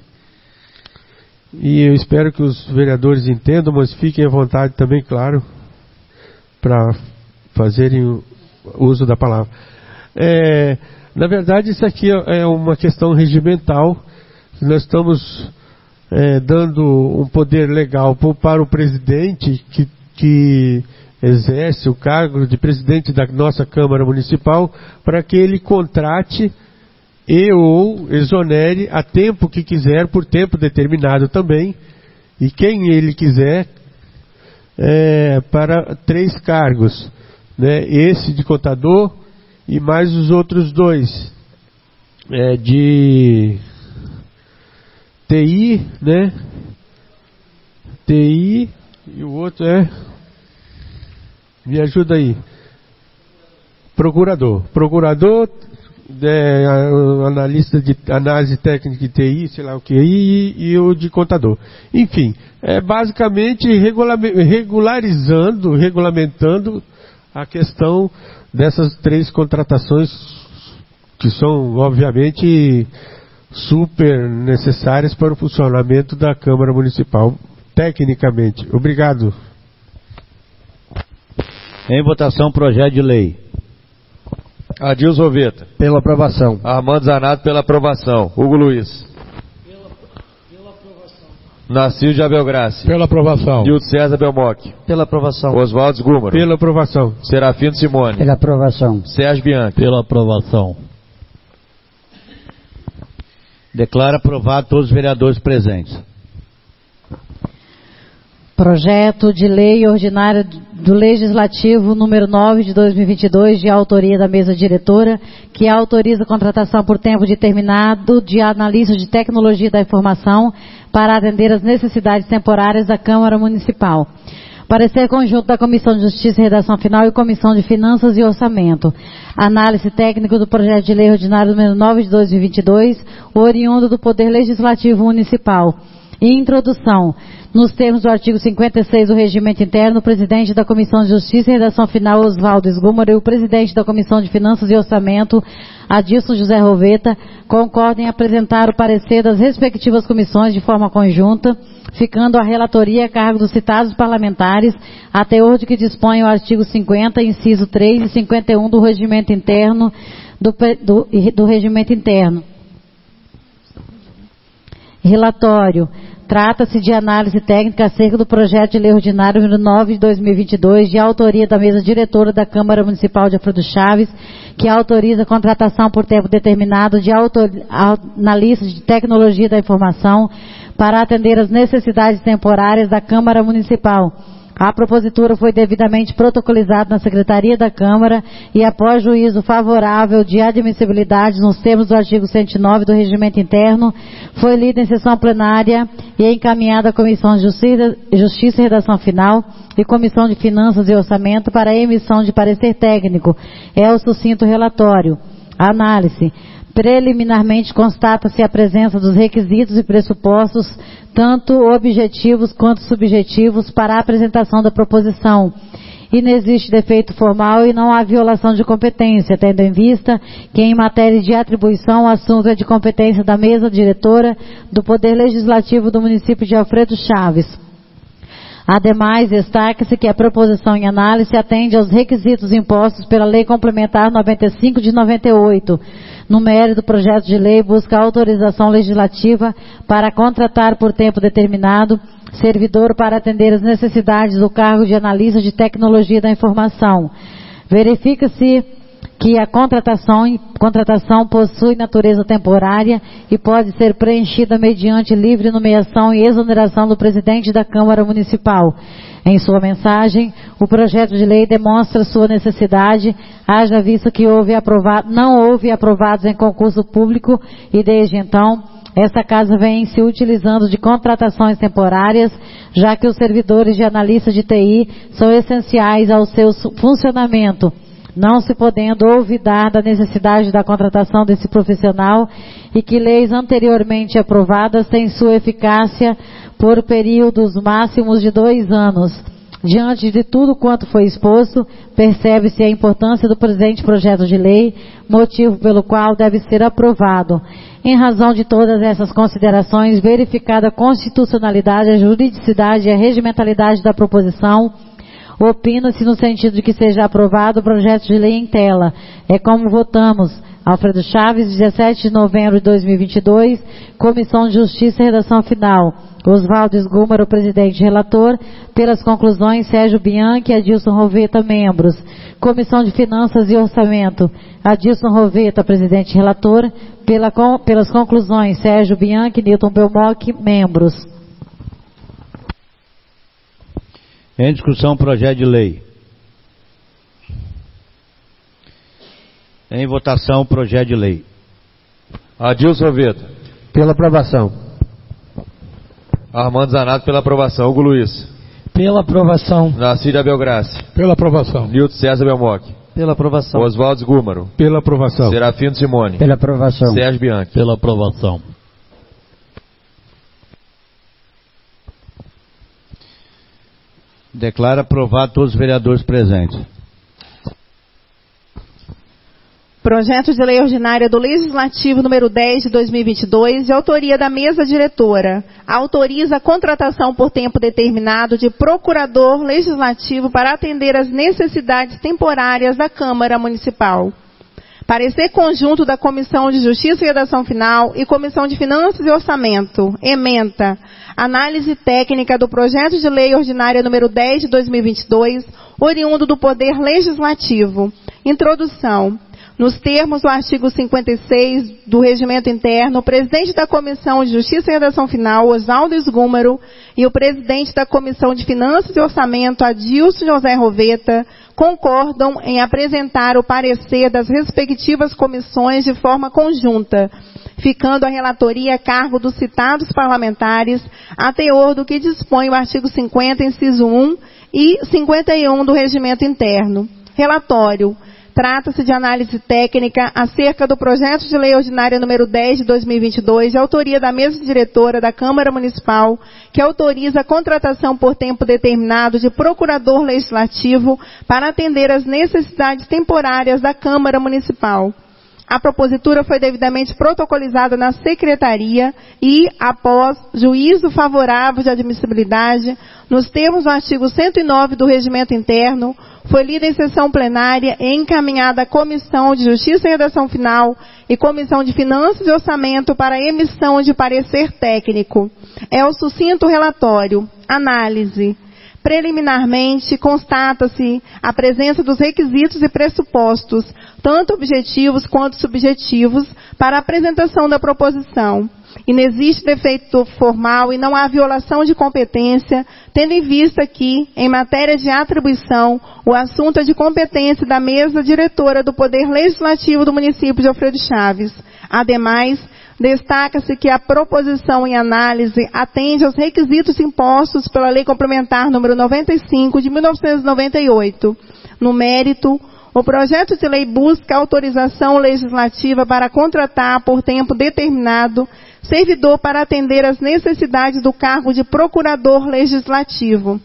[SPEAKER 4] E eu espero que os vereadores entendam, mas fiquem à vontade também, claro, para fazerem o uso da palavra. É, na verdade, isso aqui é uma questão regimental. Nós estamos é, dando um poder legal para o presidente que, que exerce o cargo de presidente da nossa Câmara Municipal, para que ele contrate e ou exonere a tempo que quiser, por tempo determinado também, e quem ele quiser, é, para três cargos, né? Esse de contador e mais os outros dois é, de... T I, né? T I e o outro é... Me ajuda aí. Procurador. Procurador, é, analista de análise técnica de T I, sei lá o que, e, e o de contador. Enfim, é basicamente regularizando, regulamentando a questão dessas três contratações que são, obviamente, super necessárias para o funcionamento da Câmara Municipal, tecnicamente. Obrigado.
[SPEAKER 1] Em votação, projeto de lei.
[SPEAKER 2] Adilson Roveta.
[SPEAKER 9] Pela aprovação.
[SPEAKER 2] Armando Zanato pela aprovação. Hugo Luiz.
[SPEAKER 7] Pela, pela aprovação.
[SPEAKER 2] Narciso de Abel Graça.
[SPEAKER 8] Pela aprovação.
[SPEAKER 2] Dilto César Belmoc.
[SPEAKER 3] Pela aprovação.
[SPEAKER 2] Oswaldo Gúmaro.
[SPEAKER 4] Pela aprovação.
[SPEAKER 2] Serafino Simone.
[SPEAKER 9] Pela aprovação.
[SPEAKER 2] Sérgio Bianchi.
[SPEAKER 1] Pela aprovação. Declaro aprovado todos os vereadores presentes.
[SPEAKER 6] Projeto de lei ordinária do Legislativo número nove de dois mil e vinte e dois, de autoria da mesa diretora, que autoriza a contratação por tempo determinado de analistas de tecnologia da informação para atender às necessidades temporárias da Câmara Municipal. Parecer conjunto da Comissão de Justiça e Redação Final e Comissão de Finanças e Orçamento. Análise técnica do projeto de lei ordinário número nove de dois mil e vinte e dois, oriundo do Poder Legislativo Municipal. E introdução. Nos termos do artigo cinquenta e seis do Regimento Interno, o presidente da Comissão de Justiça e Redação Final, Oswaldo Gúmaro, e o presidente da Comissão de Finanças e Orçamento, Adilson José Roveta, concordam em apresentar o parecer das respectivas comissões de forma conjunta, ficando a relatoria a cargo dos citados parlamentares, a teor de que dispõe o artigo cinquenta, inciso três e cinquenta e um do Regimento Interno, do, do, do Regimento Interno. Relatório. Trata-se de análise técnica acerca do projeto de lei ordinário número nove de dois mil e vinte e dois, de autoria da mesa diretora da Câmara Municipal de Alfredo Chaves, que autoriza a contratação por tempo determinado de autor, analistas de tecnologia da informação para atender às necessidades temporárias da Câmara Municipal. A propositura foi devidamente protocolizada na Secretaria da Câmara e, após juízo favorável de admissibilidade nos termos do artigo cento e nove do Regimento Interno, foi lida em sessão plenária e encaminhada à Comissão de Justiça, Justiça e Redação Final e Comissão de Finanças e Orçamento para a emissão de parecer técnico. É o sucinto relatório. Análise. Preliminarmente constata-se a presença dos requisitos e pressupostos, tanto objetivos quanto subjetivos, para a apresentação da proposição. E não existe defeito formal e não há violação de competência, tendo em vista que, em matéria de atribuição, o assunto é de competência da mesa diretora do Poder Legislativo do município de Alfredo Chaves. Ademais, destaca-se que a proposição em análise atende aos requisitos impostos pela Lei Complementar noventa e cinco de noventa e oito. No mérito do projeto de lei, busca autorização legislativa para contratar por tempo determinado servidor para atender às necessidades do cargo de analista de tecnologia da informação. Verifica-se que a contratação, contratação possui natureza temporária e pode ser preenchida mediante livre nomeação e exoneração do presidente da Câmara Municipal. Em sua mensagem, o projeto de lei demonstra sua necessidade, haja visto que houve aprovado, não houve aprovados em concurso público e, desde então, esta casa vem se utilizando de contratações temporárias, já que os servidores de analista de T I são essenciais ao seu funcionamento, não se podendo olvidar da necessidade da contratação desse profissional e que leis anteriormente aprovadas têm sua eficácia por períodos máximos de dois anos. Diante de tudo quanto foi exposto, percebe-se a importância do presente projeto de lei, motivo pelo qual deve ser aprovado. Em razão de todas essas considerações, verificada a constitucionalidade, a juridicidade e a regimentalidade da proposição, opina-se no sentido de que seja aprovado o projeto de lei em tela. É como votamos. Alfredo Chaves, dezessete de novembro de dois mil e vinte e dois, Comissão de Justiça e Redação Final. Oswaldo Gúmaro, presidente relator. Pelas conclusões, Sérgio Bianchi e Adilson Roveta, membros. Comissão de Finanças e Orçamento. Adilson Roveta, presidente relator. Pela, com, pelas conclusões, Sérgio Bianchi e Newton Belmoc, membros.
[SPEAKER 1] Em discussão, projeto de lei. Em votação, projeto de lei.
[SPEAKER 2] Adilson Roveta.
[SPEAKER 9] Pela aprovação.
[SPEAKER 2] Armando Zanato pela aprovação. Hugo Luiz.
[SPEAKER 7] Pela aprovação.
[SPEAKER 2] Narcísio de Abelgrace.
[SPEAKER 8] Pela aprovação.
[SPEAKER 2] Nilton César Belmoc.
[SPEAKER 3] Pela aprovação.
[SPEAKER 2] Oswaldo Gúmaro.
[SPEAKER 8] Pela aprovação.
[SPEAKER 2] Serafino Simone.
[SPEAKER 7] Pela aprovação.
[SPEAKER 2] Sérgio Bianchi.
[SPEAKER 1] Pela aprovação. Declaro aprovado todos os vereadores presentes.
[SPEAKER 5] Projeto de Lei Ordinária do Legislativo número dez de dois mil e vinte e dois, de autoria da mesa diretora, autoriza a contratação por tempo determinado de procurador legislativo para atender às necessidades temporárias da Câmara Municipal. Parecer conjunto da Comissão de Justiça e Redação Final e Comissão de Finanças e Orçamento. Ementa. Análise técnica do Projeto de Lei Ordinária número dez de dois mil e vinte e dois, oriundo do Poder Legislativo. Introdução. Nos termos do artigo cinquenta e seis do Regimento Interno, o presidente da Comissão de Justiça e Redação Final, Oswaldo Gúmaro, e o presidente da Comissão de Finanças e Orçamento, Adilson José Roveta, concordam em apresentar o parecer das respectivas comissões de forma conjunta, ficando a relatoria a cargo dos citados parlamentares, a teor do que dispõe o artigo cinquenta, inciso um e cinquenta e um do Regimento Interno. Relatório. Trata-se de análise técnica acerca do Projeto de Lei Ordinária número dez de dois mil e vinte e dois, de autoria da mesa diretora da Câmara Municipal, que autoriza a contratação por tempo determinado de procurador legislativo para atender às necessidades temporárias da Câmara Municipal. A propositura foi devidamente protocolizada na Secretaria e, após juízo favorável de admissibilidade, nos termos do artigo cento e nove do Regimento Interno, foi lida em sessão plenária e encaminhada à Comissão de Justiça e Redação Final e Comissão de Finanças e Orçamento para emissão de parecer técnico. É o sucinto relatório. Análise. Preliminarmente, constata-se a presença dos requisitos e pressupostos, tanto objetivos quanto subjetivos, para a apresentação da proposição. Inexiste defeito formal e não há violação de competência, tendo em vista que, em matéria de atribuição, o assunto é de competência da mesa diretora do Poder Legislativo do município de Alfredo Chaves. Ademais, destaca-se que a proposição em análise atende aos requisitos impostos pela Lei Complementar número noventa e cinco de mil novecentos e noventa e oito. No mérito, o projeto de lei busca autorização legislativa para contratar por tempo determinado servidor para atender às necessidades do cargo de procurador legislativo.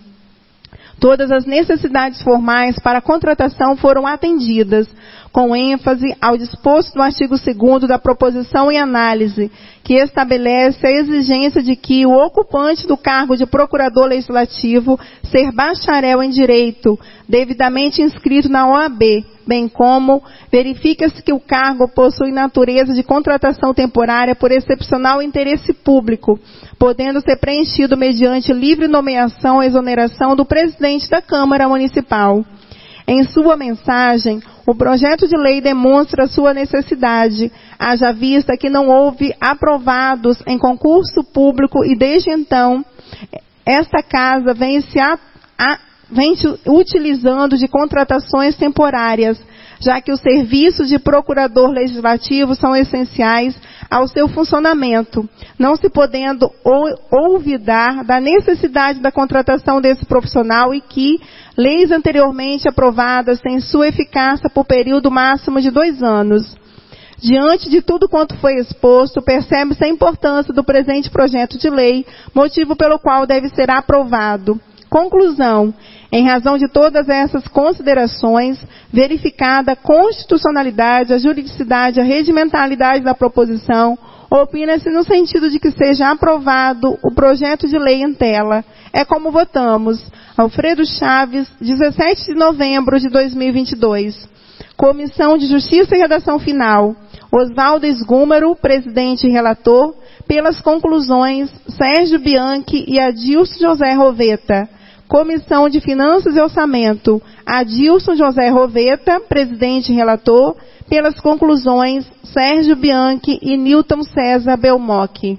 [SPEAKER 5] Todas as necessidades formais para a contratação foram atendidas, com ênfase ao disposto no artigo segundo da proposição em análise, que estabelece a exigência de que o ocupante do cargo de procurador legislativo ser bacharel em direito, devidamente inscrito na O A B, bem como verifica-se que o cargo possui natureza de contratação temporária por excepcional interesse público, podendo ser preenchido mediante livre nomeação ou exoneração do presidente da Câmara Municipal. Em sua mensagem, o projeto de lei demonstra sua necessidade, haja vista que não houve aprovados em concurso público e, desde então, esta casa vem se a, a, vem se utilizando de contratações temporárias, já que os serviços de procurador legislativo são essenciais ao seu funcionamento, não se podendo ou, olvidar da necessidade da contratação desse profissional e que leis anteriormente aprovadas têm sua eficácia por período máximo de dois anos. Diante de tudo quanto foi exposto, percebe-se a importância do presente projeto de lei, motivo pelo qual deve ser aprovado. Conclusão. Em razão de todas essas considerações, verificada a constitucionalidade, a juridicidade, a regimentalidade da proposição, opina-se no sentido de que seja aprovado o projeto de lei em tela. É como votamos. Alfredo Chaves, dezessete de novembro de dois mil e vinte e dois. Comissão de Justiça e Redação Final. Oswaldo Gúmaro, presidente e relator. Pelas conclusões, Sérgio Bianchi e Adilson José Roveta. Comissão de Finanças e Orçamento, Adilson José Roveta, presidente e relator. Pelas conclusões, Sérgio Bianchi e Nilton César Belmoc.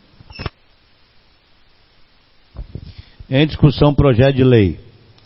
[SPEAKER 1] Em discussão, projeto de lei.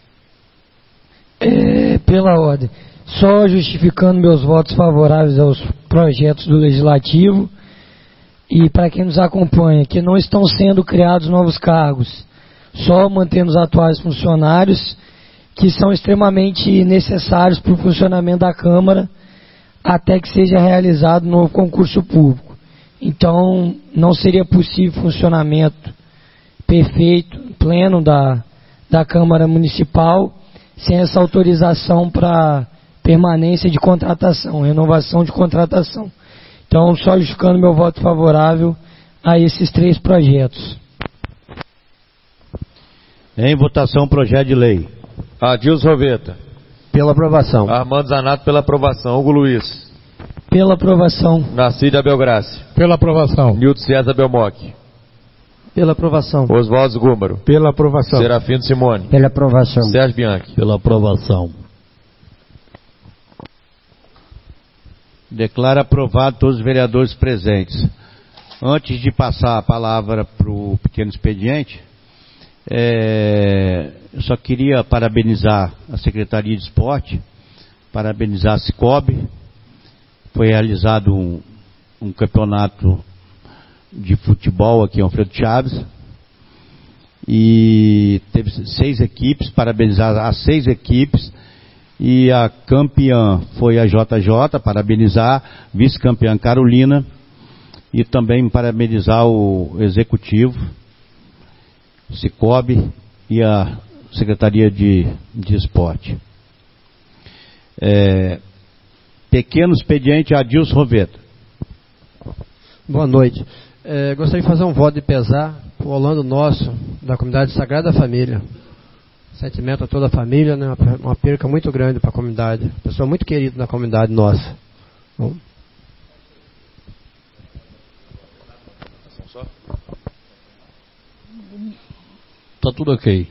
[SPEAKER 7] É, pela ordem. Só justificando meus votos favoráveis aos projetos do Legislativo e para quem nos acompanha, que não estão sendo criados novos cargos, só mantendo os atuais funcionários, que são extremamente necessários para o funcionamento da Câmara, até que seja realizado um novo concurso público. Então, não seria possível funcionamento perfeito, pleno da, da Câmara Municipal, sem essa autorização para permanência de contratação, renovação de contratação. Então, só justificando meu voto favorável a esses três projetos.
[SPEAKER 1] Em votação, projeto de lei.
[SPEAKER 2] Adilson Roveta.
[SPEAKER 3] Pela aprovação.
[SPEAKER 2] Armando Zanato pela aprovação. Hugo Luiz.
[SPEAKER 7] Pela aprovação.
[SPEAKER 2] Narcísio Abelgrace.
[SPEAKER 8] Pela aprovação.
[SPEAKER 2] Nilton César Belmocchi.
[SPEAKER 3] Pela aprovação.
[SPEAKER 2] Oswaldo Gúmbaro.
[SPEAKER 4] Pela aprovação.
[SPEAKER 2] Serafino Simone.
[SPEAKER 6] Pela aprovação.
[SPEAKER 2] Sérgio Bianchi.
[SPEAKER 1] Pela aprovação. Declaro aprovado todos os vereadores presentes. Antes de passar a palavra para o pequeno expediente, é, eu só queria parabenizar a Secretaria de Esporte, parabenizar a Cicobi. Foi realizado um, um campeonato de futebol aqui em Alfredo Chaves e teve seis equipes, parabenizar as seis equipes, e a campeã foi a J J, parabenizar, vice-campeã Carolina, e também parabenizar o executivo, Cicobi e a Secretaria de, de Esporte. É, pequeno expediente Adilson Roveta.
[SPEAKER 9] Boa noite. É, gostaria de fazer um voto de pesar para o Orlando Nosso, da comunidade Sagrada Família. Sentimento a toda a família, né? uma, uma perca muito grande para a comunidade. Pessoa muito querida na comunidade nossa. Bom.
[SPEAKER 1] Está tudo ok.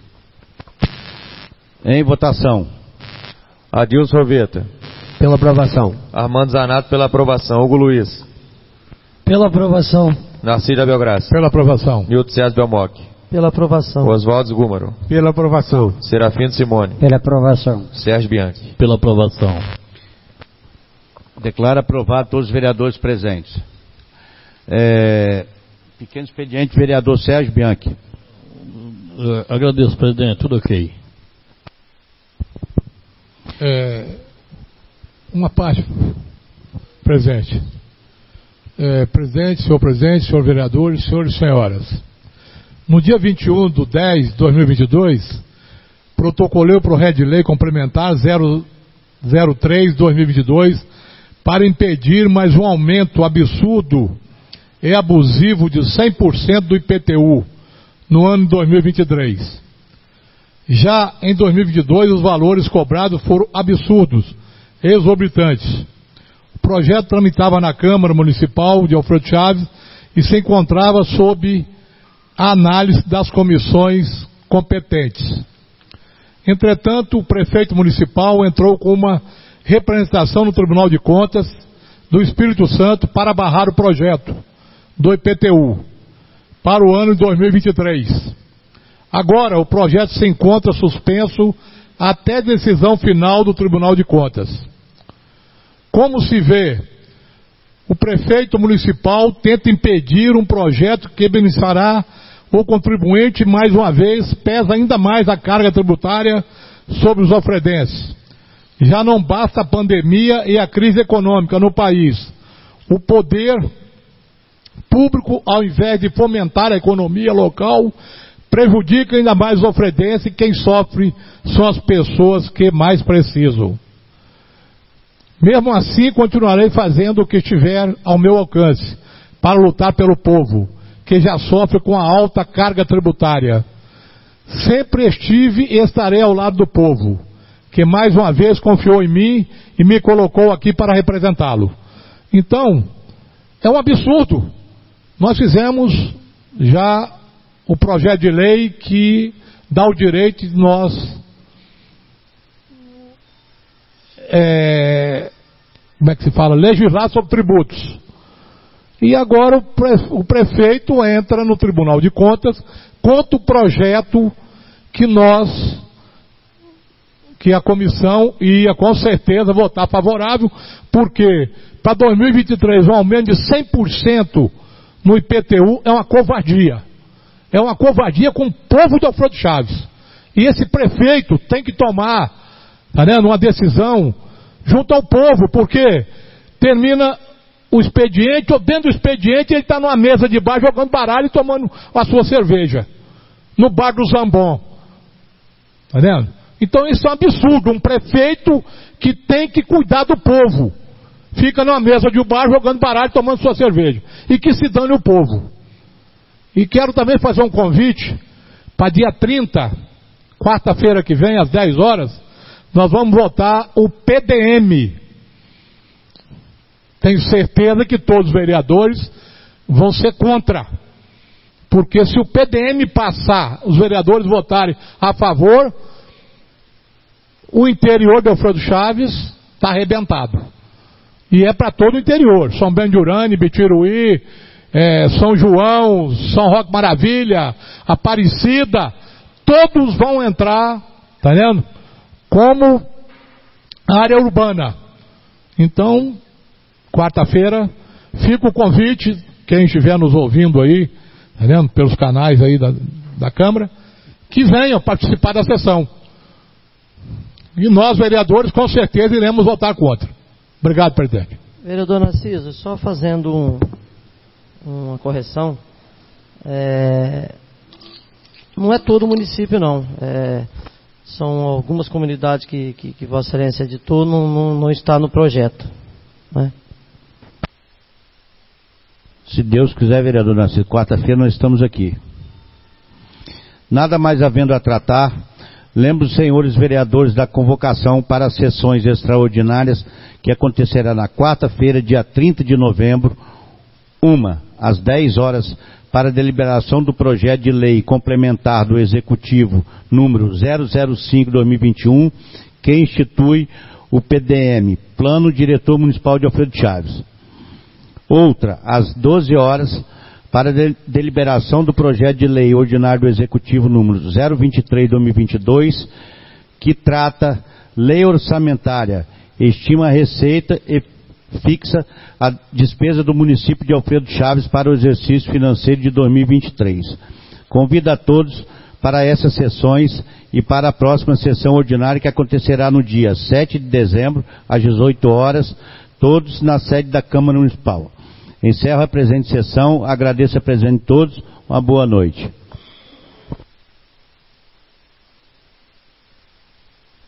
[SPEAKER 1] Em votação.
[SPEAKER 2] Adilson Roveta.
[SPEAKER 3] Pela aprovação.
[SPEAKER 2] Armando Zanato pela aprovação. Hugo Luiz.
[SPEAKER 7] Pela aprovação.
[SPEAKER 2] Narcísio Abelgrace.
[SPEAKER 8] Pela aprovação.
[SPEAKER 2] Nilton César Belmocchi.
[SPEAKER 3] Pela aprovação.
[SPEAKER 2] Oswaldo Gúmbaro.
[SPEAKER 4] Pela aprovação.
[SPEAKER 2] Serafino Simone.
[SPEAKER 6] Pela aprovação.
[SPEAKER 2] Sérgio Bianchi.
[SPEAKER 1] Pela aprovação. Declaro aprovado todos os vereadores presentes. É, pequeno expediente, vereador Sérgio Bianchi.
[SPEAKER 10] Uh, agradeço, presidente. Tudo ok.
[SPEAKER 8] É, uma parte presente. É, presidente, senhor presidente, senhor vereadores, senhores e senhoras. No dia vinte e um de dez de dois mil e vinte e dois, protocolei o projeto de lei complementar zero zero três de dois mil e vinte e dois para impedir mais um aumento absurdo e abusivo de cem por cento do I P T U no ano de dois mil e vinte e três. Já em dois mil e vinte e dois, os valores cobrados foram absurdos, exorbitantes. O projeto tramitava na Câmara Municipal de Alfredo Chaves e se encontrava sob a análise das comissões competentes. Entretanto, o prefeito municipal entrou com uma representação no Tribunal de Contas do Espírito Santo para barrar o projeto do I P T U para o ano de dois mil e vinte e três. Agora, o projeto se encontra suspenso até decisão final do Tribunal de Contas. Como se vê, o prefeito municipal tenta impedir um projeto que beneficiará o contribuinte, mais uma vez, pesa ainda mais a carga tributária sobre os alfredenses. Já não basta a pandemia e a crise econômica no país. O poder público, ao invés de fomentar a economia local, prejudica ainda mais os alfredenses, e quem sofre são as pessoas que mais precisam. Mesmo assim, continuarei fazendo o que estiver ao meu alcance para lutar pelo povo, que já sofre com a alta carga tributária. Sempre estive e estarei ao lado do povo, que mais uma vez confiou em mim e me colocou aqui para representá-lo. Então, é um absurdo. Nós fizemos já o projeto de lei que dá o direito de nós é, como é que se fala? legislar sobre tributos. E agora o, pre, o prefeito entra no Tribunal de Contas contra o projeto que nós, que a comissão ia com certeza votar favorável, porque para dois mil e vinte e três um aumento de cem por cento no I P T U é uma covardia. É uma covardia com o povo de Alfredo Chaves. E esse prefeito tem que tomar, tá vendo, uma decisão junto ao povo, porque termina o expediente, ou dentro do expediente ele está numa mesa de bar jogando baralho e tomando a sua cerveja. No bar do Zambon. Tá vendo? Então isso é um absurdo. Um prefeito que tem que cuidar do povo fica numa mesa de bar jogando baralho e tomando sua cerveja. E que se dane o povo. E quero também fazer um convite para dia trinta, quarta-feira que vem, às dez horas, nós vamos votar o P D M. Tenho certeza que todos os vereadores vão ser contra. Porque se o P D M passar, os vereadores votarem a favor, o interior de Alfredo Chaves está arrebentado. E é para todo o interior. São Bento de Urani, Bitiruí, é, São João, São Roque Maravilha, Aparecida, todos vão entrar, tá vendo? Como área urbana. Então, quarta-feira, fica o convite, quem estiver nos ouvindo aí, tá vendo? Pelos canais aí da, da Câmara, que venham participar da sessão. E nós, vereadores, com certeza iremos votar contra. Obrigado, presidente.
[SPEAKER 3] Vereador Narciso, só fazendo um, uma correção. É, não é todo o município, não. É, são algumas comunidades que, que, que Vossa Excelência editou, não, não, não está no projeto. Né?
[SPEAKER 1] Se Deus quiser, vereador Narciso, quarta-feira nós estamos aqui. Nada mais havendo a tratar, lembro os senhores vereadores da convocação para as sessões extraordinárias que acontecerá na quarta-feira, dia trinta de novembro, uma, às dez horas, para a deliberação do projeto de lei complementar do Executivo número zero zero cinco barra dois mil e vinte e um, que institui o P D M, Plano Diretor Municipal de Alfredo Chaves. Outra, às doze horas, para a de deliberação do projeto de lei ordinário do Executivo número zero vinte e três barra dois mil e vinte e dois, que trata lei orçamentária, estima a receita e fixa a despesa do município de Alfredo Chaves para o exercício financeiro de dois mil e vinte e três. Convido a todos para essas sessões e para a próxima sessão ordinária que acontecerá no dia sete de dezembro, às dezoito horas, todos na sede da Câmara Municipal. Encerro a presente sessão, agradeço a presença de todos, uma boa noite.